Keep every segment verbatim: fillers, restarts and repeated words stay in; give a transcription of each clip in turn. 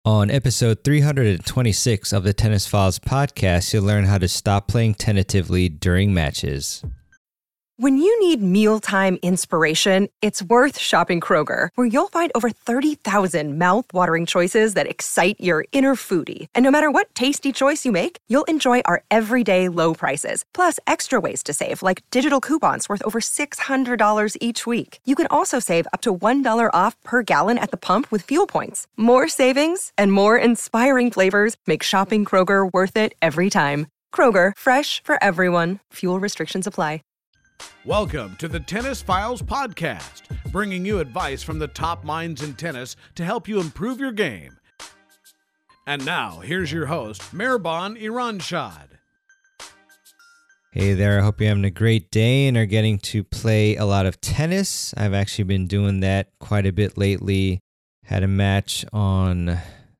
On episode three hundred twenty-six of the Tennis Files podcast, you'll learn how to stop playing tentatively during matches. When you need mealtime inspiration, it's worth shopping Kroger, where you'll find over thirty thousand mouth-watering choices that excite your inner foodie. And no matter what tasty choice you make, you'll enjoy our everyday low prices, plus extra ways to save, like digital coupons worth over six hundred dollars each week. You can also save up to one dollar off per gallon at the pump with fuel points. More savings and more inspiring flavors make shopping Kroger worth it every time. Kroger, fresh for everyone. Fuel restrictions apply. Welcome to the Tennis Files podcast, bringing you advice from the top minds in tennis to help you improve your game. And now, here's your host, Mehrban Iranshad. Hey there, I hope you're having a great day and are getting to play a lot of tennis. I've actually been doing that quite a bit lately. Had a match on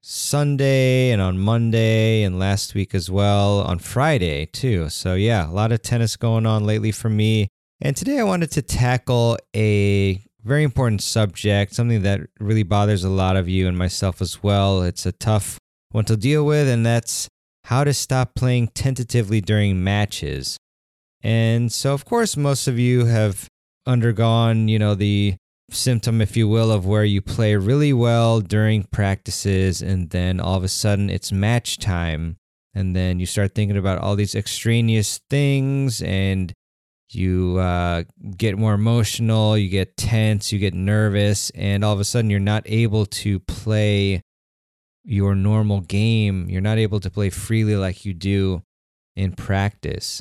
Sunday and on Monday and last week as well, on Friday too. So yeah, a lot of tennis going on lately for me. And today I wanted to tackle a very important subject, something that really bothers a lot of you and myself as well. It's a tough one to deal with, and that's how to stop playing tentatively during matches. And so, of course, most of you have undergone, you know, the symptom, if you will, of where you play really well during practices, and then all of a sudden it's match time. And then you start thinking about all these extraneous things, and you uh, get more emotional, you get tense, you get nervous, and all of a sudden you're not able to play your normal game. You're not able to play freely like you do in practice.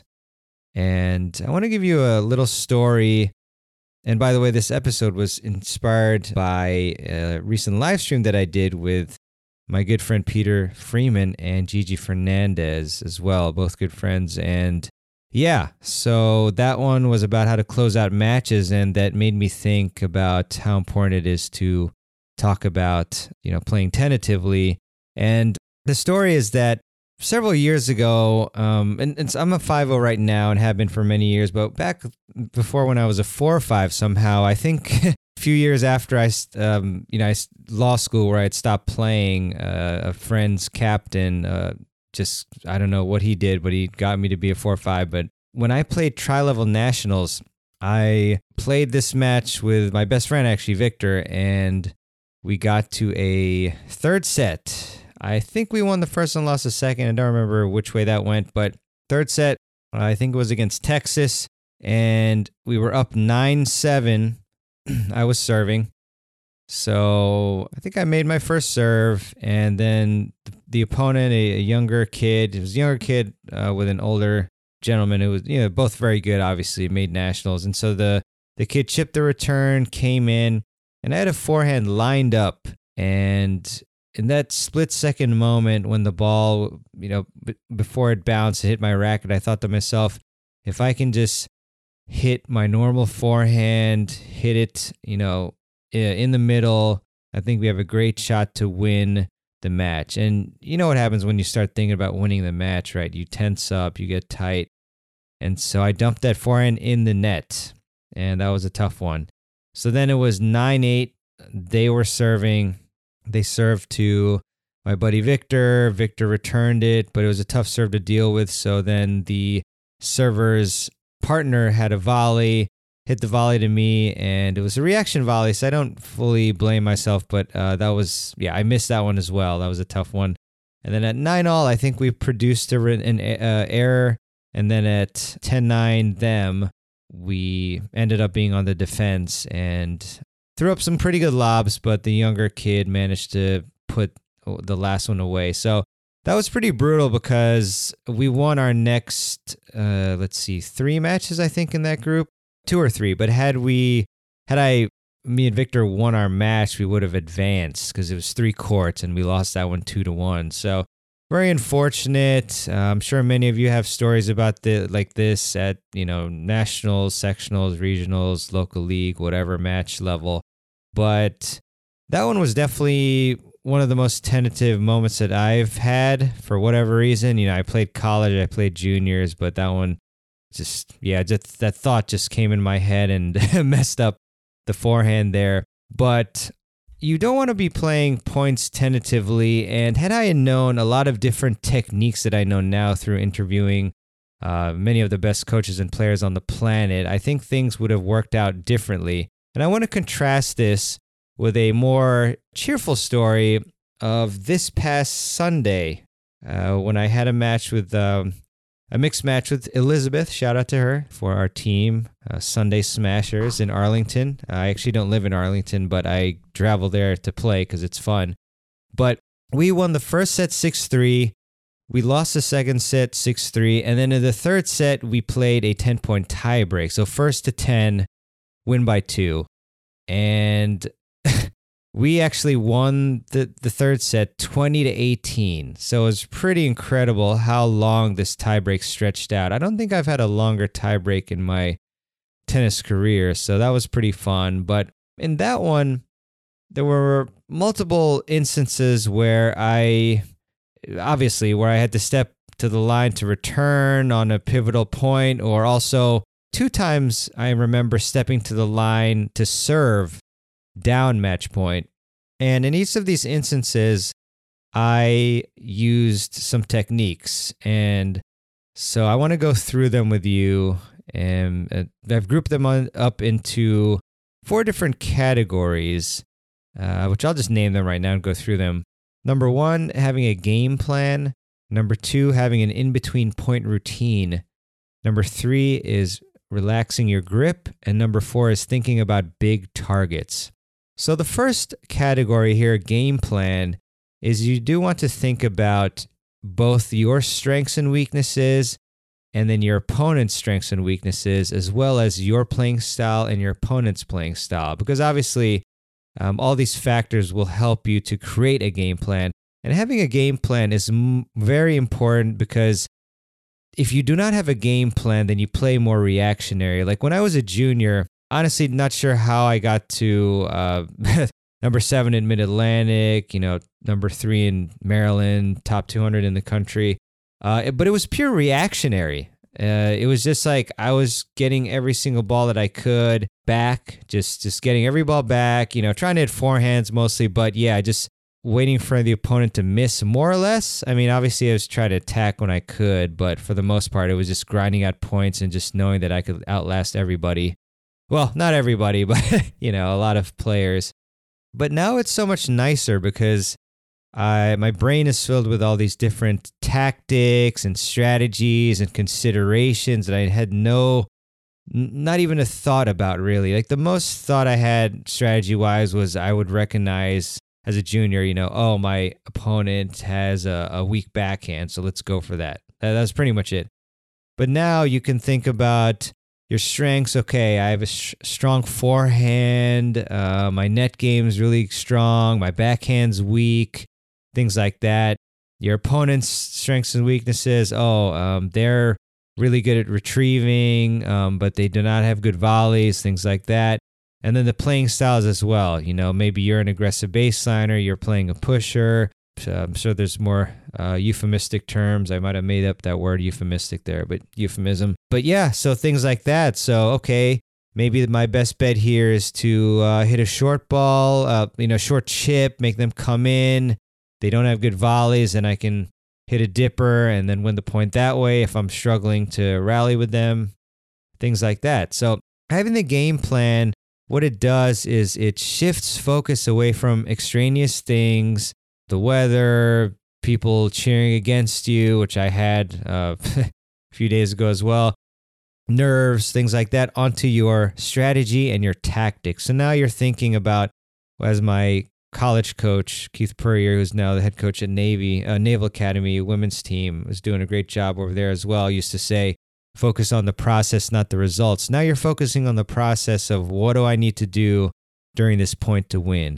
And I want to give you a little story. And by the way, this episode was inspired by a recent live stream that I did with my good friend Peter Freeman and Gigi Fernandez as well, both good friends. And yeah, so that one was about how to close out matches, and that made me think about how important it is to talk about, you know, playing tentatively. And the story is that several years ago, um, and, and I'm a five oh right now and have been for many years, but back before when I was a four or five somehow, I think a few years after I, um, you know, I, law school where I had stopped playing, uh, a friend's captain, uh, just, I don't know what he did, but he got me to be a four or five. But when I played tri-level nationals, I played this match with my best friend, actually, Victor, and we got to a third set. I think we won the first and lost the second. I don't remember which way that went, but third set, I think it was against Texas, and we were up nine seven. I was serving. So I think I made my first serve, and then the opponent, a, a younger kid, it was a younger kid uh, with an older gentleman who was, you know, both very good, obviously, made nationals. And so the, the kid chipped the return, came in, and I had a forehand lined up. And in that split second moment when the ball, you know, b- before it bounced, it hit my racket, I thought to myself, if I can just hit my normal forehand, hit it, you know, in the middle, I think we have a great shot to win the match. And you know what happens when you start thinking about winning the match, right? You tense up, you get tight. And so I dumped that forehand in the net, and that was a tough one. So then it was nine eight. They were serving. They served to my buddy Victor. Victor returned it, but it was a tough serve to deal with. So then the server's partner had a volley, hit the volley to me, and it was a reaction volley, so I don't fully blame myself, but uh, that was, yeah, I missed that one as well. That was a tough one. And then at nine all, I think we produced a, an uh, error, and then at ten nine them, we ended up being on the defense and threw up some pretty good lobs, but the younger kid managed to put the last one away. So that was pretty brutal because we won our next, uh, let's see, three matches, I think, in that group. Two or three, but had we, had I, me and Victor won our match, we would have advanced because it was three courts and we lost that one two to one. So very unfortunate. Uh, I'm sure many of you have stories about the like this at, you know, nationals, sectionals, regionals, local league, whatever match level. But that one was definitely one of the most tentative moments that I've had for whatever reason. You know, I played college, I played juniors, but that one, Just, yeah, just that thought just came in my head and messed up the forehand there. But you don't want to be playing points tentatively. And had I known a lot of different techniques that I know now through interviewing uh, many of the best coaches and players on the planet, I think things would have worked out differently. And I want to contrast this with a more cheerful story of this past Sunday uh, when I had a match with um, a mixed match with Elizabeth. Shout out to her for our team, uh, Sunday Smashers in Arlington. I actually don't live in Arlington, but I travel there to play because it's fun. But we won the first set six three. We lost the second set six three. And then in the third set, we played a ten-point tiebreak. So first to ten, win by two. And we actually won the, the third set twenty to eighteen. So it was pretty incredible how long this tiebreak stretched out. I don't think I've had a longer tiebreak in my tennis career, so that was pretty fun. But in that one, there were multiple instances where I, obviously, where I had to step to the line to return on a pivotal point, or also two times I remember stepping to the line to serve down match point. And in each of these instances, I used some techniques. And so I want to go through them with you. And I've grouped them on, up into four different categories, uh, which I'll just name them right now and go through them. Number one, having a game plan. Number two, having an in-between point routine. Number three is relaxing your grip. And number four is thinking about big targets. So the first category here, game plan, is you do want to think about both your strengths and weaknesses and then your opponent's strengths and weaknesses, as well as your playing style and your opponent's playing style. Because obviously, um, all these factors will help you to create a game plan. And having a game plan is m- very important because if you do not have a game plan, then you play more reactionary. Like when I was a junior, honestly, not sure how I got to uh, number seven in Mid-Atlantic, you know, number three in Maryland, top two hundred in the country. Uh, but it was pure reactionary. Uh, it was just like I was getting every single ball that I could back, just just getting every ball back, you know, trying to hit forehands mostly. But yeah, just waiting for the opponent to miss more or less. I mean, obviously I was trying to attack when I could, but for the most part, it was just grinding out points and just knowing that I could outlast everybody. Well, not everybody, but, you know, a lot of players. But now it's so much nicer because I, my brain is filled with all these different tactics and strategies and considerations that I had no, not even a thought about really. Like the most thought I had strategy-wise was I would recognize as a junior, you know, oh, my opponent has a, a weak backhand, so let's go for that. That was pretty much it. But now you can think about your strengths. Okay, I have a sh- strong forehand. Uh, my net game is really strong. My backhand's weak. Things like that. Your opponent's strengths and weaknesses. Oh, um, they're really good at retrieving, um, but they do not have good volleys. Things like that. And then the playing styles as well. You know, maybe you're an aggressive baseliner. You're playing a pusher. So I'm sure there's more uh, euphemistic terms. I might have made up that word euphemistic there, but euphemism. But yeah, so things like that. So, okay, maybe my best bet here is to uh, hit a short ball, uh, you know, short chip, make them come in. They don't have good volleys, and I can hit a dipper and then win the point that way if I'm struggling to rally with them, things like that. So having the game plan, what it does is it shifts focus away from extraneous things, the weather, people cheering against you, which I had uh, a few days ago as well, nerves, things like that, onto your strategy and your tactics. So now you're thinking about, as my college coach, Keith Purrier, who's now the head coach at Navy, uh, Naval Academy women's team, was doing a great job over there as well, used to say, focus on the process, not the results. Now you're focusing on the process of what do I need to do during this point to win.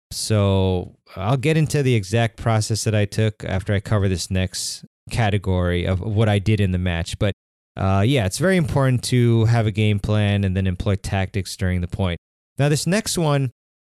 So I'll get into the exact process that I took after I cover this next category of what I did in the match. But uh, yeah, it's very important to have a game plan and then employ tactics during the point. Now this next one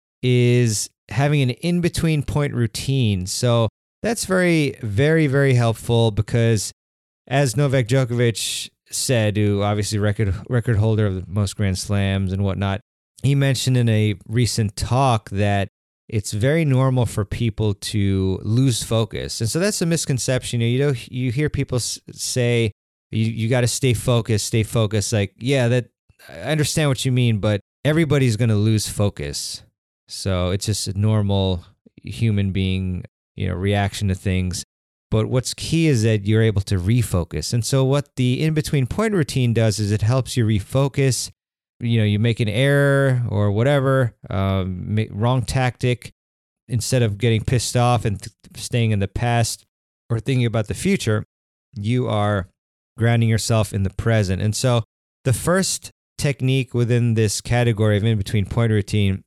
is having an in-between point routine. So that's very, very, very helpful because as Novak Djokovic said, who obviously record record holder of the most Grand Slams and whatnot, he mentioned in a recent talk that it's very normal for people to lose focus. And so that's a misconception. You know, you, know, you hear people say, you, you got to stay focused, stay focused. Like, yeah, that I understand what you mean, but everybody's going to lose focus. So it's just a normal human being, you know, reaction to things. But what's key is that you're able to refocus. And so what the in-between point routine does is it helps you refocus. You know, you make an error or whatever, um, make, wrong tactic, instead of getting pissed off and th- staying in the past or thinking about the future, you are grounding yourself in the present. And so the first technique within this category of in-between point routine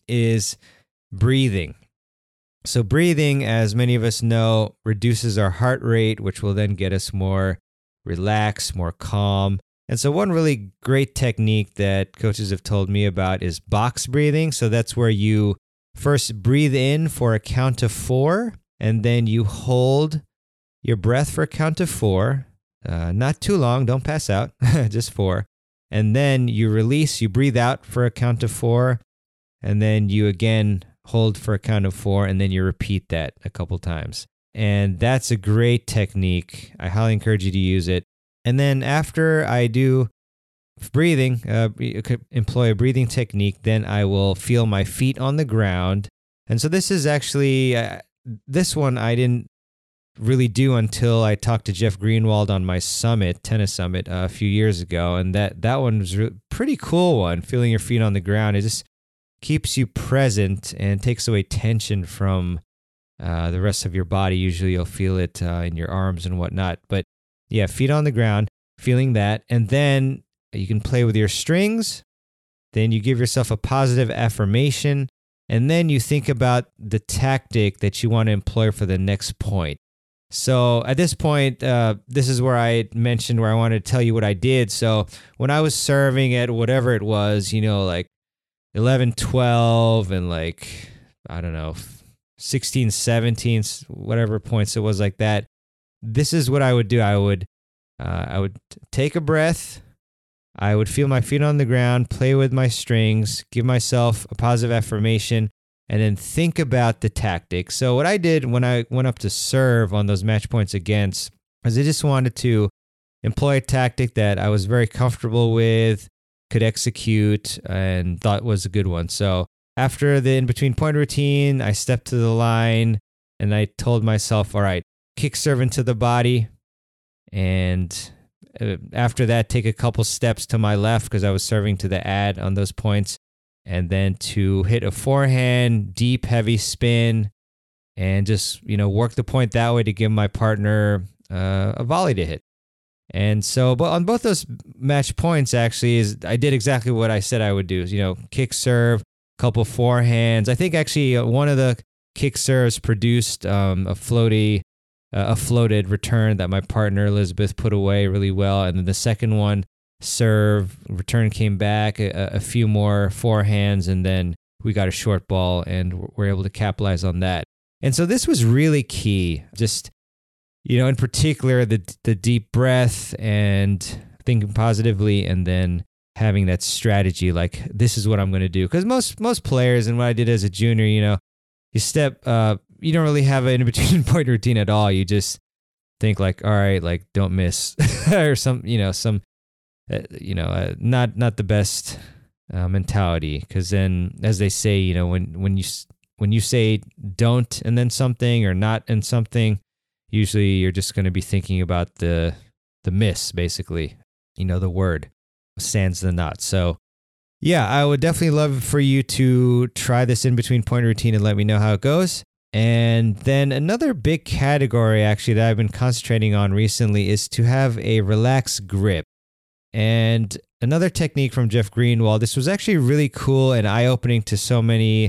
is breathing. So breathing, as many of us know, reduces our heart rate, which will then get us more relaxed, more calm. And so one really great technique that coaches have told me about is box breathing. So that's where you first breathe in for a count of four, and then you hold your breath for a count of four. Uh, not too long, don't pass out, just four. And then you release, you breathe out for a count of four, and then you again hold for a count of four, and then you repeat that a couple times. And that's a great technique. I highly encourage you to use it. And then after I do breathing, uh, employ a breathing technique, then I will feel my feet on the ground. And so this is actually, uh, this one I didn't really do until I talked to Jeff Greenwald on my summit, tennis summit, uh, a few years ago. And that, that one was a pretty cool one, feeling your feet on the ground. It just keeps you present and takes away tension from uh, the rest of your body. Usually you'll feel it uh, in your arms and whatnot. But yeah, feet on the ground, feeling that. And then you can play with your strings. Then you give yourself a positive affirmation. And then you think about the tactic that you want to employ for the next point. So at this point, uh, this is where I mentioned where I wanted to tell you what I did. So when I was serving at whatever it was, you know, like eleven, twelve, and like, I don't know, sixteen, seventeen, whatever points it was like that. This is what I would do. I would, uh, I would take a breath. I would feel my feet on the ground, play with my strings, give myself a positive affirmation, and then think about the tactic. So what I did when I went up to serve on those match points against is I just wanted to employ a tactic that I was very comfortable with, could execute, and thought was a good one. So after the in-between point routine, I stepped to the line and I told myself, all right, kick serve into the body. And after that, take a couple steps to my left because I was serving to the ad on those points. And then to hit a forehand, deep, heavy spin, and just, you know, work the point that way to give my partner uh, a volley to hit. And so, but on both those match points, actually, is I did exactly what I said I would do. You know, kick serve, couple forehands. I think actually one of the kick serves produced um, a floaty, uh, a floated return that my partner Elizabeth put away really well. And then the second one, serve, return came back, a, a few more forehands, and then we got a short ball and we're able to capitalize on that. And so this was really key. Just, you know, in particular, the the deep breath and thinking positively, and then having that strategy, like, this is what I'm going to do. Because most most players, and what I did as a junior, you know, you step, uh, you don't really have an in-between point routine at all. You just think like, all right, like, don't miss, or some, you know, some, uh, you know, uh, not not the best uh, mentality. Because then, as they say, you know, when when you when you say don't and then something, or not and something, usually you're just going to be thinking about the the miss, basically, you know, the word, sans the not. So yeah, I would definitely love for you to try this in-between point routine and let me know how it goes. And then another big category, actually, that I've been concentrating on recently is to have a relaxed grip. And another technique from Jeff Greenwald, this was actually really cool and eye-opening to so many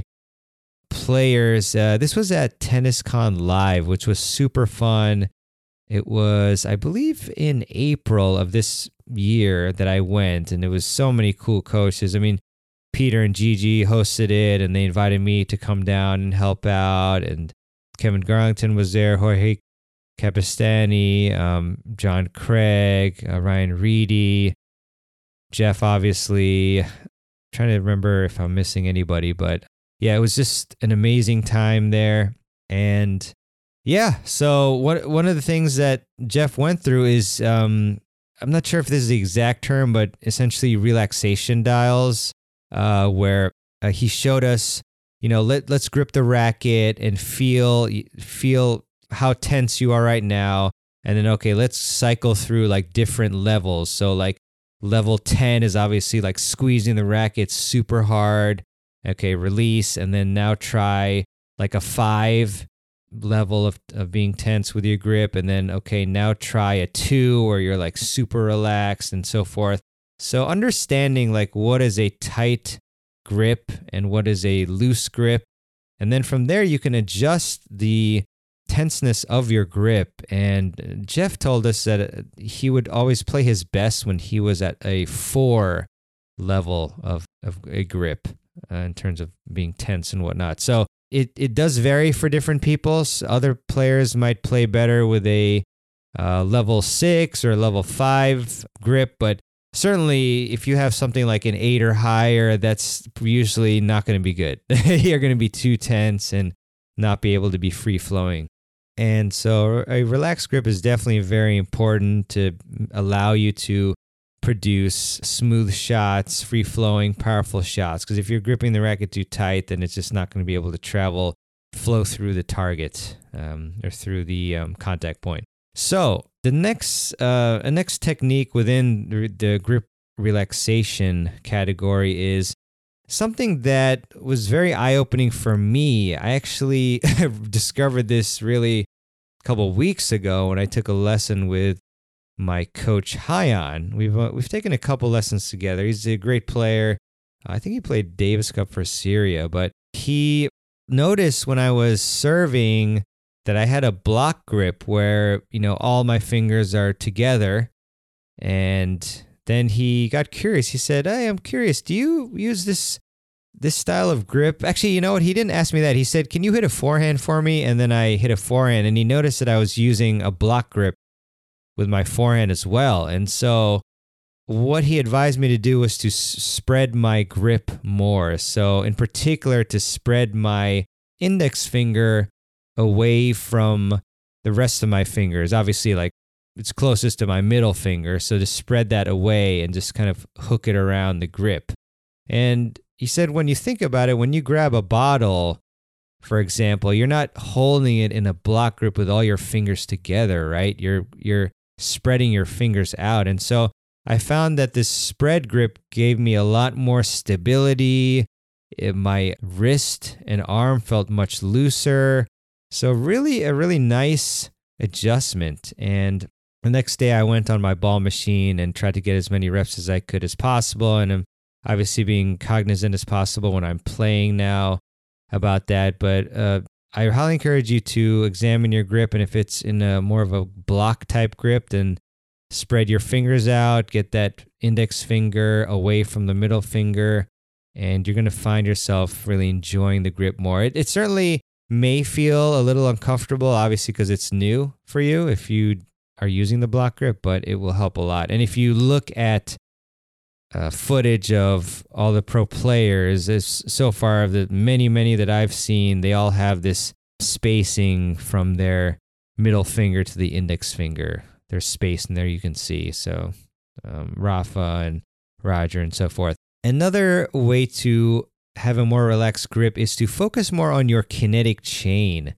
players. Uh, this was at TennisCon Live, which was super fun. It was, I believe, in April of this year that I went, and it was so many cool coaches. I mean, Peter and Gigi hosted it, and they invited me to come down and help out, and Kevin Garlington was there, Jorge Capistani, um, John Craig, uh, Ryan Reedy, Jeff, obviously. I'm trying to remember if I'm missing anybody, but yeah, it was just an amazing time there. And yeah, so what one of the things that Jeff went through is, um, I'm not sure if this is the exact term, but essentially relaxation dials, uh, where uh, he showed us, you know, let let's grip the racket and feel feel how tense you are right now, and then okay, let's cycle through like different levels. So like level ten is obviously like squeezing the racket super hard. Okay, release, and then now try like a five level of, of being tense with your grip, and then okay, now try a two where you're like super relaxed and so forth. So understanding like what is a tight grip and what is a loose grip, and then from there you can adjust the tenseness of your grip. And Jeff told us that he would always play his best when he was at a four level of, of a grip uh, in terms of being tense and whatnot. So it, it does vary for different people. So other players might play better with a uh, level six or level five grip, but certainly if you have something like an eight or higher, that's usually not going to be good. You're going to be too tense and not be able to be free flowing. And so a relaxed grip is definitely very important to allow you to produce smooth shots, free flowing, powerful shots. Because if you're gripping the racket too tight, then it's just not going to be able to travel, flow through the target um, or through the um, contact point. So the next, uh, a next technique within the, the grip relaxation category is something that was very eye-opening for me. I actually discovered this really a couple weeks ago when I took a lesson with my coach Hyan. We've uh, we've taken a couple lessons together. He's a great player. I think he played Davis Cup for Syria, but he noticed when I was serving that I had a block grip where, you know, all my fingers are together. And then he got curious. He said, "Hey, I'm curious. Do you use this this style of grip?" Actually, you know what? He didn't ask me that. He said, "Can you hit a forehand for me?" And then I hit a forehand, and he noticed that I was using a block grip with my forehand as well. And so what he advised me to do was to s- spread my grip more. So in particular, to spread my index finger away from the rest of my fingers. Obviously, like it's closest to my middle finger. So to spread that away and just kind of hook it around the grip. And he said, when you think about it, when you grab a bottle, for example, you're not holding it in a block grip with all your fingers together, right? You're you're spreading your fingers out. And so I found that this spread grip gave me a lot more stability. It, my wrist and arm felt much looser. So really a really nice adjustment. And the next day I went on my ball machine and tried to get as many reps as I could as possible. And I'm obviously being cognizant as possible when I'm playing now about that. But uh, I highly encourage you to examine your grip. And if it's in a more of a block type grip, then spread your fingers out, get that index finger away from the middle finger, and you're going to find yourself really enjoying the grip more. It, it certainly may feel a little uncomfortable, obviously, because it's new for you if you are using the block grip, but it will help a lot. And if you look at uh, footage of all the pro players, is so far of the many, many that I've seen, they all have this spacing from their middle finger to the index finger. There's space in there you can see. So um, Rafa and Roger and so forth. Another way to have a more relaxed grip is to focus more on your kinetic chain.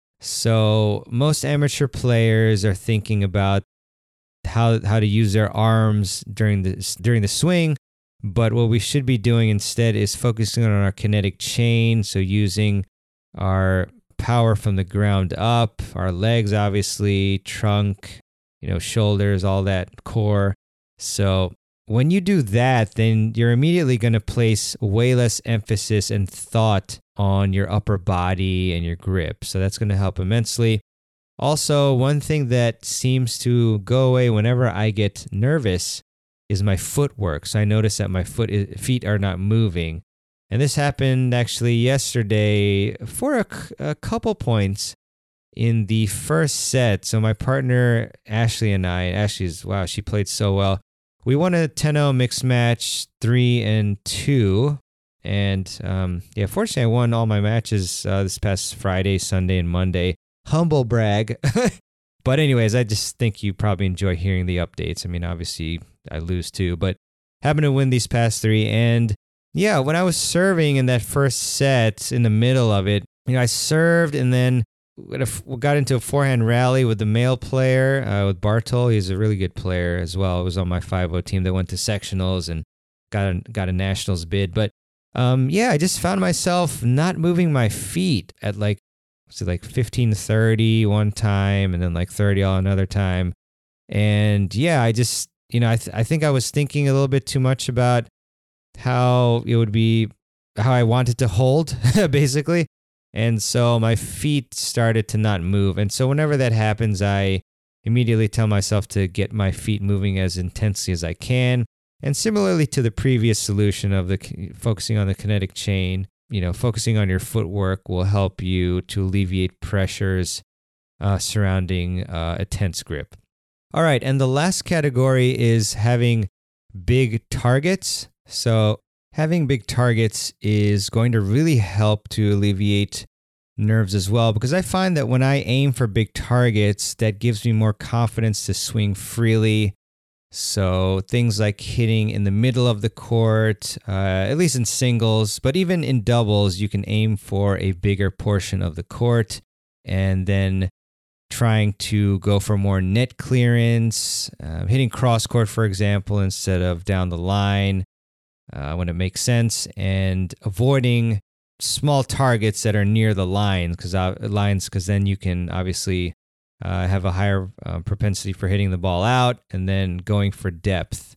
So most amateur players are thinking about how how to use their arms during the during the swing, but what we should be doing instead is focusing on our kinetic chain. So using our power from the ground up, our legs, obviously, trunk, you know, shoulders, all that, core. So when you do that, then you're immediately going to place way less emphasis and thought on your upper body and your grip. So that's going to help immensely. Also, one thing that seems to go away whenever I get nervous is my footwork. So I notice that my foot is, feet are not moving. And this happened actually yesterday for a, a couple points in the first set. So my partner, Ashley, and I, Ashley's, wow, she played so well. We won a ten oh mixed match, three and two. And um, yeah, fortunately, I won all my matches uh, this past Friday, Sunday, and Monday. Humble brag. But anyways, I just think you probably enjoy hearing the updates. I mean, obviously, I lose too, but happened to win these past three. And yeah, when I was serving in that first set, in the middle of it, you know, I served and then got into a forehand rally with the male player, uh, with Bartol. He's a really good player as well. It was on my five oh team that went to sectionals and got a, got a nationals bid. But um, yeah, I just found myself not moving my feet at like, was it like fifteen thirty one time and then like thirty all another time. And yeah, I just, you know, I th- I think I was thinking a little bit too much about how it would be, how I wanted to hold, basically. And so my feet started to not move. And so whenever that happens, I immediately tell myself to get my feet moving as intensely as I can. And similarly to the previous solution of the focusing on the kinetic chain, you know, focusing on your footwork will help you to alleviate pressures uh, surrounding uh, a tense grip. All right, and the last category is having big targets. So having big targets is going to really help to alleviate nerves as well, because I find that when I aim for big targets, that gives me more confidence to swing freely. So things like hitting in the middle of the court, uh, at least in singles, but even in doubles, you can aim for a bigger portion of the court and then trying to go for more net clearance, uh, hitting cross court, for example, instead of down the line uh, when it makes sense, and avoiding small targets that are near the lines because uh, lines because then you can obviously Uh, have a higher uh, propensity for hitting the ball out and then going for depth.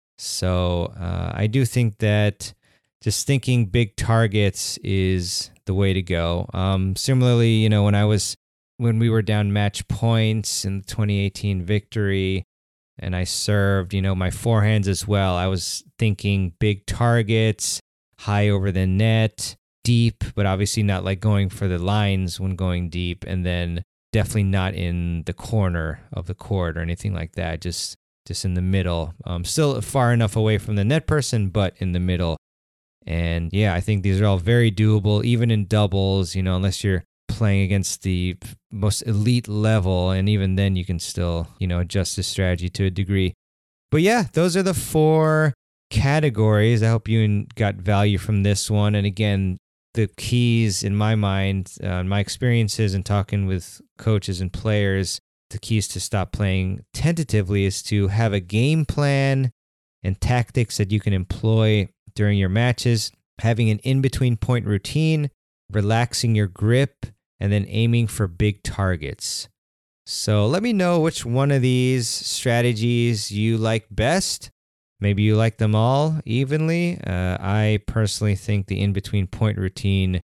So uh, I do think that just thinking big targets is the way to go. Um, similarly, you know, when I was when we were down match points in the twenty eighteen victory, and I served, you know, my forehands as well. I was thinking big targets, high over the net, deep, but obviously not like going for the lines when going deep, and then definitely not in the corner of the court or anything like that, just just in the middle. Um, still far enough away from the net person, but in the middle. And yeah, I think these are all very doable, even in doubles, you know, unless you're playing against the most elite level, and even then you can still, you know, adjust the strategy to a degree. But yeah, those are the four categories. I hope you got value from this one. And again, the keys in my mind, uh, my experiences and talking with coaches and players, the keys to stop playing tentatively is to have a game plan and tactics that you can employ during your matches, having an in-between point routine, relaxing your grip, and then aiming for big targets. So let me know which one of these strategies you like best. Maybe you like them all evenly. Uh, I personally think the in-between point routine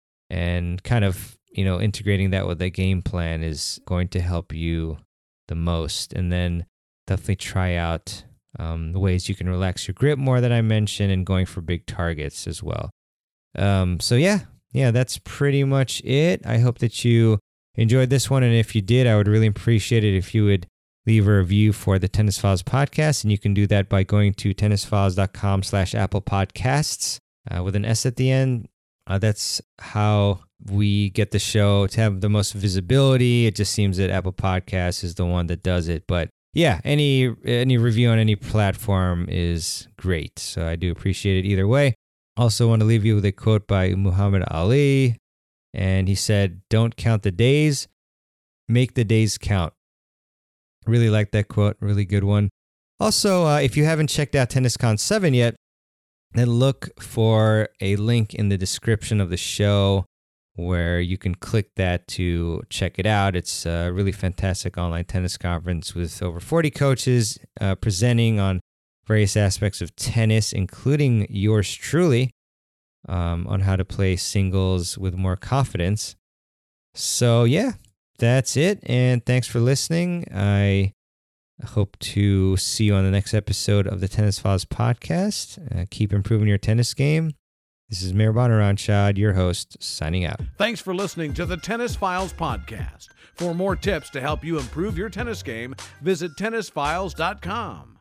and kind of, you know, integrating that with a game plan is going to help you the most. And then definitely try out um, the ways you can relax your grip more that I mentioned, and going for big targets as well. Um, so yeah, yeah, that's pretty much it. I hope that you enjoyed this one. And if you did, I would really appreciate it if you would leave a review for the Tennis Files podcast, and you can do that by going to tennisfiles.com slash Apple Podcasts uh, with an S at the end. Uh, that's how we get the show to have the most visibility. It just seems that Apple Podcasts is the one that does it. But yeah, any any review on any platform is great. So I do appreciate it either way. Also want to leave you with a quote by Muhammad Ali. And he said, "Don't count the days, make the days count." Really like that quote. Really good one. Also, uh, if you haven't checked out TennisCon seven yet, then look for a link in the description of the show where you can click that to check it out. It's a really fantastic online tennis conference with over forty coaches uh, presenting on various aspects of tennis, including yours truly, um, on how to play singles with more confidence. So yeah, that's it. And thanks for listening. I hope to see you on the next episode of the Tennis Files podcast. Uh, keep improving your tennis game. This is Mehrban Iranshad, your host, signing out. Thanks for listening to the Tennis Files podcast. For more tips to help you improve your tennis game, visit tennis files dot com.